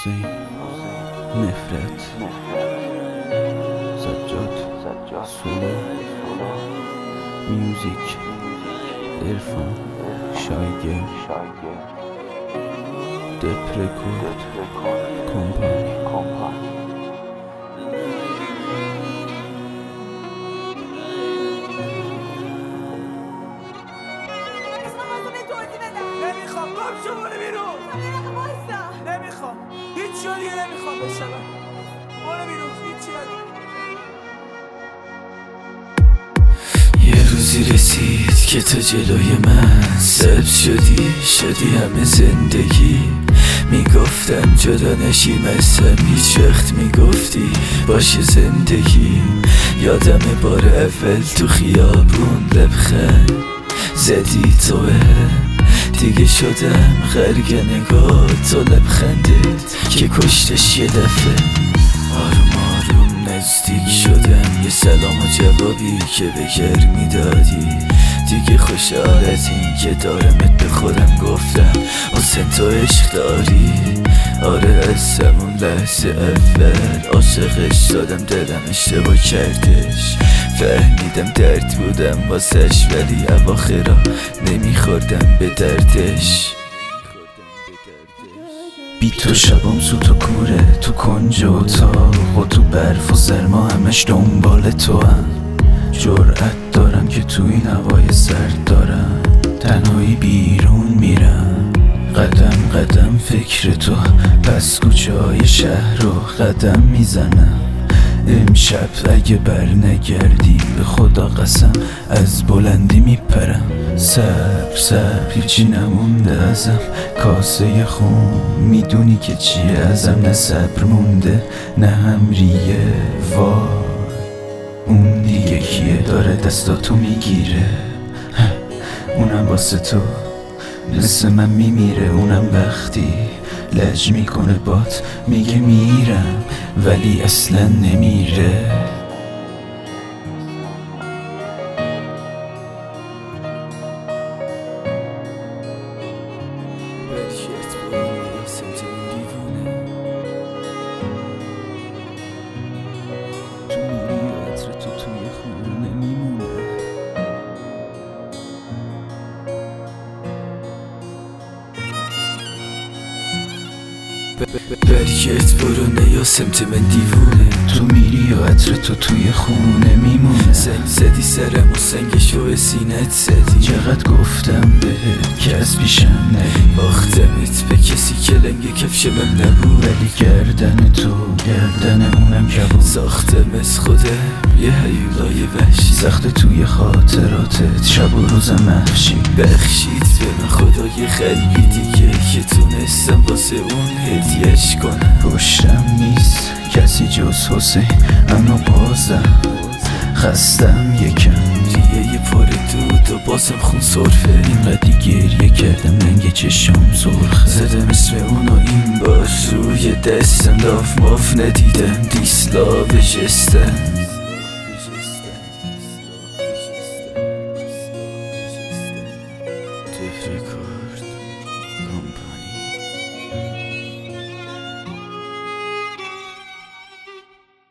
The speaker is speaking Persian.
حسین نفرت سجاد سولو میوزیک عرفان شایگه دپرکورد کمپانی نمیخوام گم شو برو بیرون. نمیخوام هیچ جا دیگه نمیخوام بشنوم. برو بیرون هیچی یه روزی رسید که تا جلوی من سبز شدی همه زندگی. میگفتن جدا نشیم ازم، هیچ وقت میگفتی باشه زندگی. یادم بار اول تو خیابون لبخند زدی توه، دیگه شدم غرق نگاه تو لبخندت که کشتش یه دفعه. آروم نزدیک شدم، یه سلام و جوابی که بگر میدادی. دیگه خوشحال از این که دارمت به خودم گفتم حسین تو عشق داری. آره از همون لحظه اول عاشقش شدم، دلم اشتباه کردش. فهمیدم درد بودم واسش، ولی اواخرا نمیخوردم به دردش. بی تو شبام سوت و کوره، تو کنج اتاق و تو برف و سرما همش دنبال تو هم. جرأت دارم که تو این هوای سرد دارم تنهایی بیرون میرم. قدم فکر تو، پس کوچه های شهر رو قدم میزنم. امشب اگه بر نگردی به خدا قسم از بلندی میپرم. صبر هیچی نمونده ازم، کاسه خون میدونی که چیه ازم. نه صبر مونده نه هم ریه، وای اون دیگه کیه داره دستاتو میگیره. اونم واسه تو مثل من میمیره. اونم وقتی لج میکنه بات میگه میرم، ولی اصلا نمیره. برگرد برونه یا سمت من دیوونه. تو میری و عطر تو توی خونه میمونه. زنگ زدی سرم و سنگشو سینت زدی. چقدر گفتم بهت که از پیشم نری. باختمت به کسی که لنگ کفش من نبود، ولی گردن تو گردن اونم کبود. ساختم از خودم یه هیولای وحشی، سخت توی خاطراتت شب و روزم محشی. بخشید به من خدای خلقی دیگه که تونستم واسه اون هدیهش کنم. پشتم نیست کسی جز حسین، اما بازم خستم یکم. ریه پر دود و بازم خون سرفه. اینقدی گریه کردم رنگ چشم سرخه. زدم اسم اونو این باش روی دستم، لاف ماف ندیدم دیسلا بشستم.